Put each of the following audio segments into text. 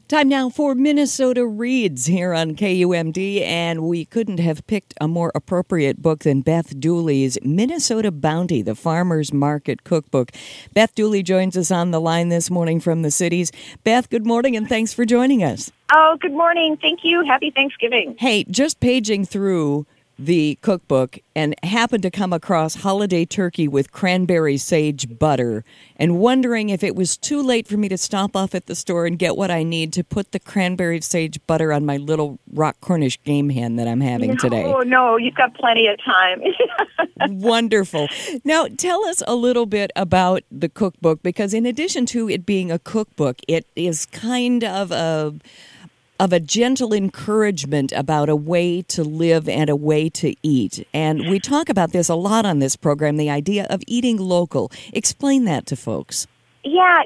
Time now for Minnesota Reads here on KUMD, and we couldn't have picked a more appropriate book than Beth Dooley's Minnesota Bounty, the Farmer's Market Cookbook. Beth Dooley joins us on the line this morning from the cities. Beth, good morning, and thanks for joining us. Oh, good morning. Thank you. Happy Thanksgiving. Hey, just paging through the cookbook and happened to come across holiday turkey with cranberry sage butter and wondering if it was too late for me to stop off at the store and get what I need to put the cranberry sage butter on my little rock Cornish game hen that I'm having today. Oh, no, you've got plenty of time. Wonderful. Now, tell us a little bit about the cookbook, because in addition to it being a cookbook, it is kind of a gentle encouragement about a way to live and a way to eat. And we talk about this a lot on this program, the idea of eating local. Explain that to folks. Yeah,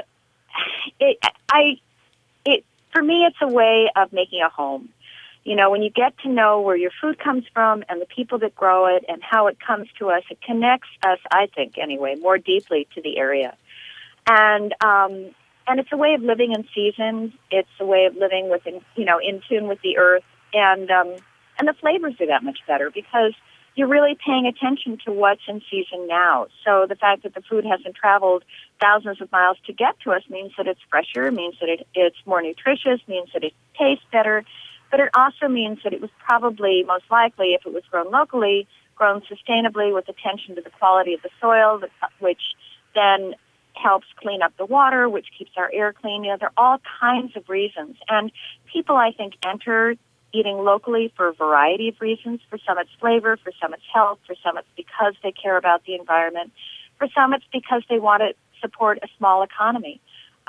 for me, it's a way of making a home. You know, when you get to know where your food comes from and the people that grow it and how it comes to us, it connects us, I think anyway, more deeply to the area. And it's a way of living in season. It's a way of living in tune with the earth, and the flavors are that much better because you're really paying attention to what's in season now. So the fact that the food hasn't traveled thousands of miles to get to us means that it's fresher, means that it's more nutritious, means that it tastes better, but it also means that it was probably most likely, if it was grown locally, grown sustainably with attention to the quality of the soil, which then helps clean up the water, which keeps our air clean. You know, there are all kinds of reasons. And people, I think, enter eating locally for a variety of reasons. For some, it's flavor. For some, it's health. For some, it's because they care about the environment. For some, it's because they want to support a small economy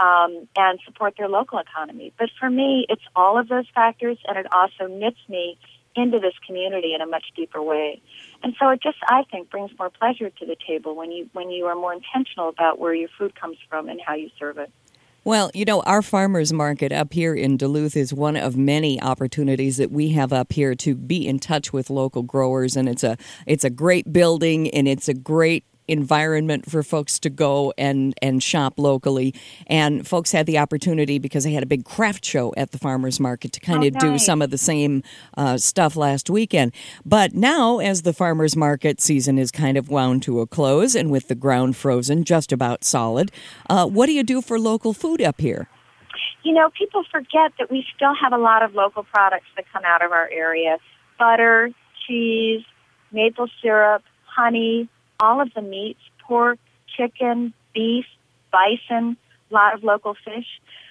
and support their local economy. But for me, it's all of those factors, and it also knits me into this community in a much deeper way. And so it just, I think, brings more pleasure to the table when you are more intentional about where your food comes from and how you serve it. Well, you know, our farmers market up here in Duluth is one of many opportunities that we have up here to be in touch with local growers, and it's a great building, and it's a great environment for folks to go and shop locally. And folks had the opportunity, because they had a big craft show at the farmers market, to kind of do some of the same stuff last weekend. But now, as the farmers market season is kind of wound to a close, and with the ground frozen just about solid, what do you do for local food up here? You know, people forget that we still have a lot of local products that come out of our area. Butter, cheese, maple syrup, honey, all of the meats, pork, chicken, beef, bison, a lot of local fish,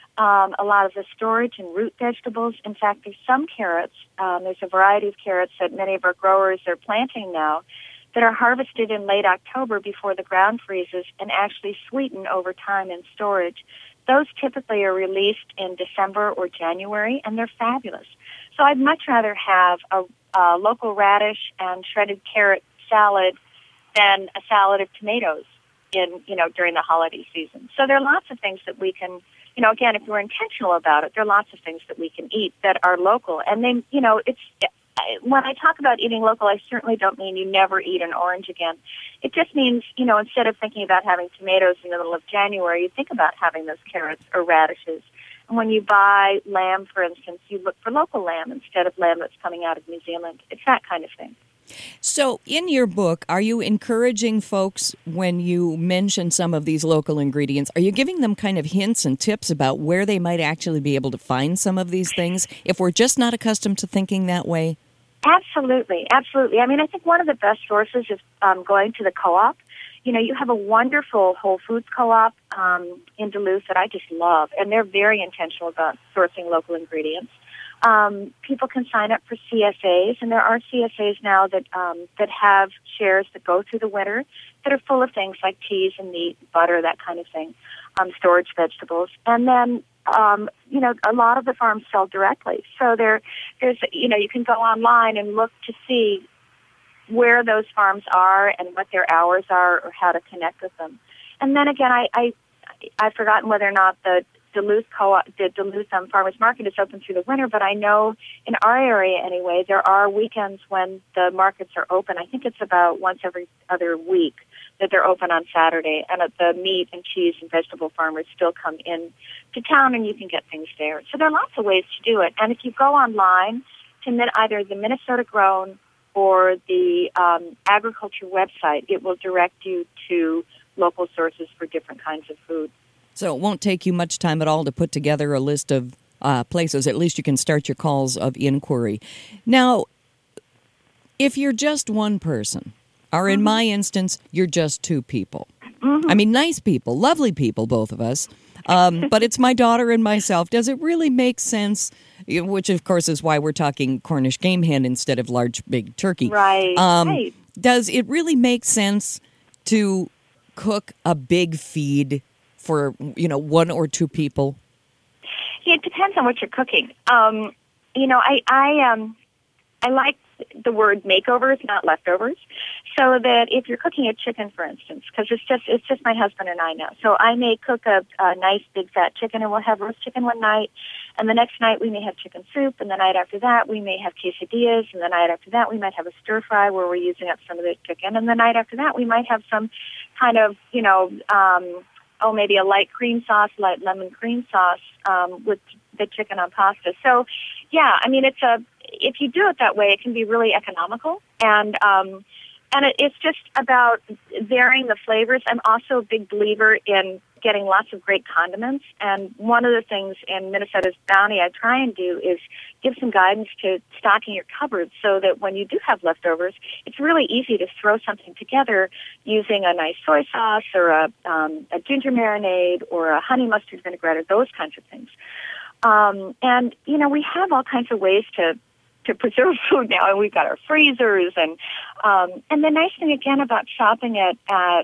a lot of the storage and root vegetables. In fact, there's some carrots. There's a variety of carrots that many of our growers are planting now that are harvested in late October before the ground freezes and actually sweeten over time in storage. Those typically are released in December or January, and they're fabulous. So I'd much rather have a local radish and shredded carrot salad than a salad of tomatoes during the holiday season. So there are lots of things that we can, again, if we're intentional about it, there are lots of things that we can eat that are local. And then, when I talk about eating local, I certainly don't mean you never eat an orange again. It just means, instead of thinking about having tomatoes in the middle of January, you think about having those carrots or radishes. And when you buy lamb, for instance, you look for local lamb instead of lamb that's coming out of New Zealand. It's that kind of thing. So in your book, are you encouraging folks, when you mention some of these local ingredients, are you giving them kind of hints and tips about where they might actually be able to find some of these things if we're just not accustomed to thinking that way? Absolutely, absolutely. I mean, I think one of the best sources is going to the co-op. You have a wonderful Whole Foods co-op in Duluth that I just love, and they're very intentional about sourcing local ingredients. People can sign up for CSAs, and there are CSAs now that have shares that go through the winter that are full of things like cheese and meat, butter, that kind of thing, storage vegetables. And then, a lot of the farms sell directly. So there's, you can go online and look to see where those farms are and what their hours are or how to connect with them. And then again, I've forgotten whether or not the Duluth Farmers Market is open through the winter, but I know in our area anyway, there are weekends when the markets are open. I think it's about once every other week that they're open on Saturday, and the meat and cheese and vegetable farmers still come in to town, and you can get things there. So there are lots of ways to do it. And if you go online to either the Minnesota Grown or the agriculture website, it will direct you to local sources for different kinds of food. So it won't take you much time at all to put together a list of places. At least you can start your calls of inquiry. Now, if you're just one person, or in my instance, you're just two people. I mean, nice people, lovely people, both of us. But it's my daughter and myself. Does it really make sense? Which, of course, is why we're talking Cornish game hen instead of large, big turkey. Right. Right. Does it really make sense to cook a big feed for, one or two people? Yeah, it depends on what you're cooking. I like the word makeovers, not leftovers. So that if you're cooking a chicken, for instance, because it's just my husband and I now. So I may cook a nice big fat chicken, and we'll have roast chicken one night, and the next night we may have chicken soup, and the night after that we may have quesadillas, and the night after that we might have a stir fry where we're using up some of the chicken, and the night after that we might have some kind of maybe a light cream sauce, light lemon cream sauce with the chicken on pasta. So yeah, I mean if you do it that way, it can be really economical, and it's just about varying the flavors. I'm also a big believer in getting lots of great condiments, and one of the things in Minnesota's Bounty I try and do is give some guidance to stocking your cupboards so that when you do have leftovers, it's really easy to throw something together using a nice soy sauce or a ginger marinade or a honey mustard vinaigrette or those kinds of things. We have all kinds of ways to preserve food now, and we've got our freezers, and the nice thing again about shopping at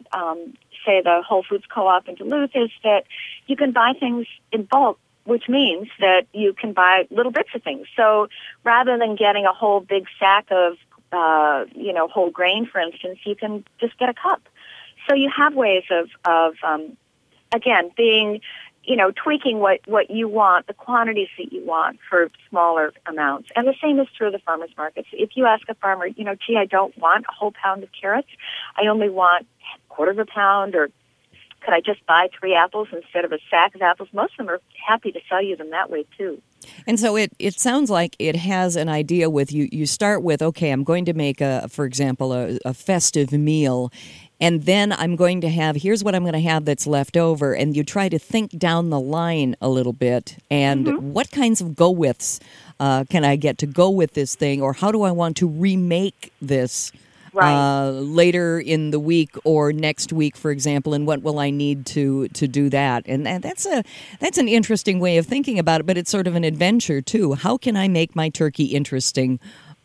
say the Whole Foods Co-op in Duluth is that you can buy things in bulk, which means that you can buy little bits of things. So rather than getting a whole big sack of whole grain, for instance, you can just get a cup. So you have ways of again being tweaking what you want, the quantities that you want for smaller amounts. And the same is true of the farmers markets. If you ask a farmer, gee, I don't want a whole pound of carrots. I only want a quarter of a pound, or could I just buy 3 apples instead of a sack of apples? Most of them are happy to sell you them that way, too. And so it sounds like it has an idea with you. You start with, okay, I'm going to make, for example, a festive meal, and then I'm going to have, here's what I'm going to have that's left over, and you try to think down the line a little bit, and what kinds of go-withs can I get to go with this thing, or how do I want to remake this later in the week or next week, for example, and what will I need to do that? And that's an interesting way of thinking about it, but it's sort of an adventure, too. How can I make my turkey interesting,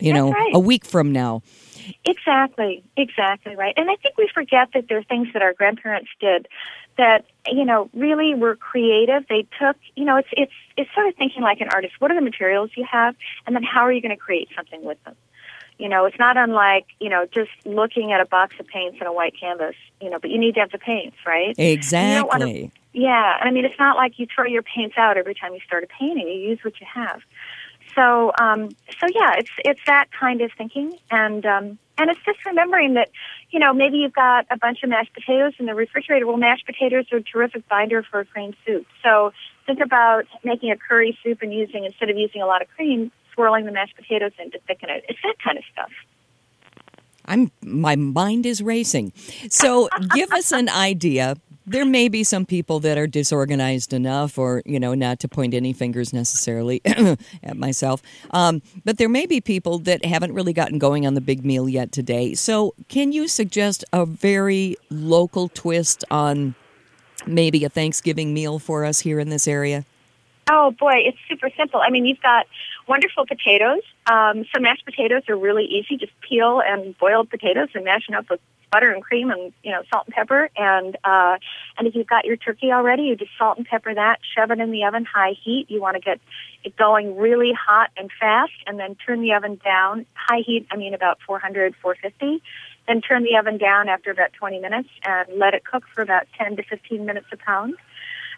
a week from now? Exactly right. And I think we forget that there are things that our grandparents did that, really were creative. They took, it's sort of thinking like an artist. What are the materials you have? And then how are you going to create something with them? It's not unlike, just looking at a box of paints and a white canvas, but you need to have the paints, right? Exactly. Yeah. I mean, it's not like you throw your paints out every time you start a painting. You use what you have. So yeah, it's that kind of thinking, and it's just remembering that, maybe you've got a bunch of mashed potatoes in the refrigerator. Well, mashed potatoes are a terrific binder for a cream soup. So think about making a curry soup and instead of using a lot of cream, swirling the mashed potatoes in to thicken it. It's that kind of stuff. My mind is racing. So give us an idea. There may be some people that are disorganized enough, or, not to point any fingers necessarily at myself. But there may be people that haven't really gotten going on the big meal yet today. So can you suggest a very local twist on maybe a Thanksgiving meal for us here in this area? Oh, boy, it's super simple. I mean, you've got wonderful potatoes. Some mashed potatoes are really easy. Just peel and boiled potatoes and mash them up with butter and cream and, salt and pepper. And if you've got your turkey already, you just salt and pepper that, shove it in the oven, high heat. You want to get it going really hot and fast, and then turn the oven down. High heat, about 400, 450. Then turn the oven down after about 20 minutes and let it cook for about 10 to 15 minutes a pound.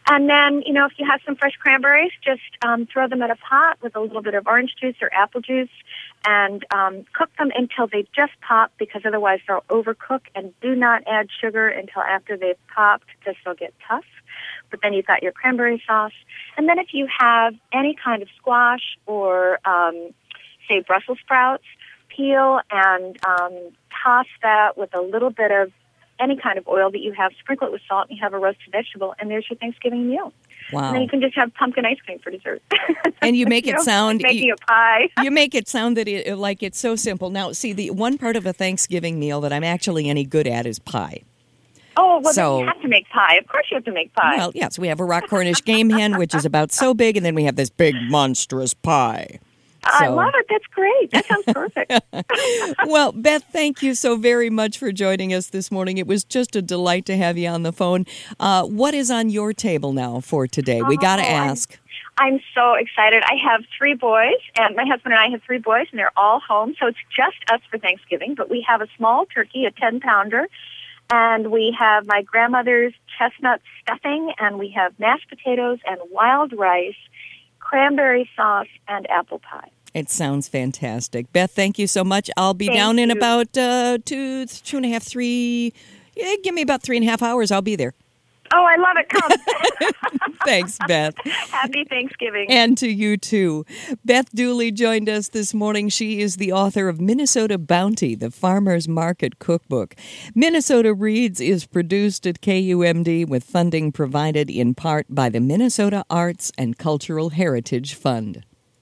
And then, if you have some fresh cranberries, just throw them in a pot with a little bit of orange juice or apple juice and cook them until they just pop, because otherwise they'll overcook. And do not add sugar until after they've popped, because they'll get tough. But then you've got your cranberry sauce. And then if you have any kind of squash or, say, Brussels sprouts, peel and toss that with a little bit of any kind of oil that you have, sprinkle it with salt, and you have a roasted vegetable, and there's your Thanksgiving meal. Wow. And then you can just have pumpkin ice cream for dessert. And you make it sound... like making a pie. You make it sound that like it's so simple. Now, see, the one part of a Thanksgiving meal that I'm actually any good at is pie. Oh, well, then you have to make pie. Of course you have to make pie. Well, yes, we have a rock Cornish game hen, which is about so big, and then we have this big, monstrous pie. I love it. That's great. That sounds perfect. Well, Beth, thank you so very much for joining us this morning. It was just a delight to have you on the phone. What is on your table now for today? We got to ask. I'm so excited. I have 3 boys, and my husband and I have 3 boys, and they're all home, so it's just us for Thanksgiving. But we have a small turkey, a 10-pounder, and we have my grandmother's chestnut stuffing, and we have mashed potatoes and wild rice, cranberry sauce, and apple pie. It sounds fantastic. Beth, thank you so much. I'll be down in about 2.5, 3. Yeah, give me about 3.5 hours. I'll be there. Oh, I love it. Come. Thanks, Beth. Happy Thanksgiving. And to you, too. Beth Dooley joined us this morning. She is the author of Minnesota Bounty, the Farmer's Market Cookbook. Minnesota Reads is produced at KUMD with funding provided in part by the Minnesota Arts and Cultural Heritage Fund.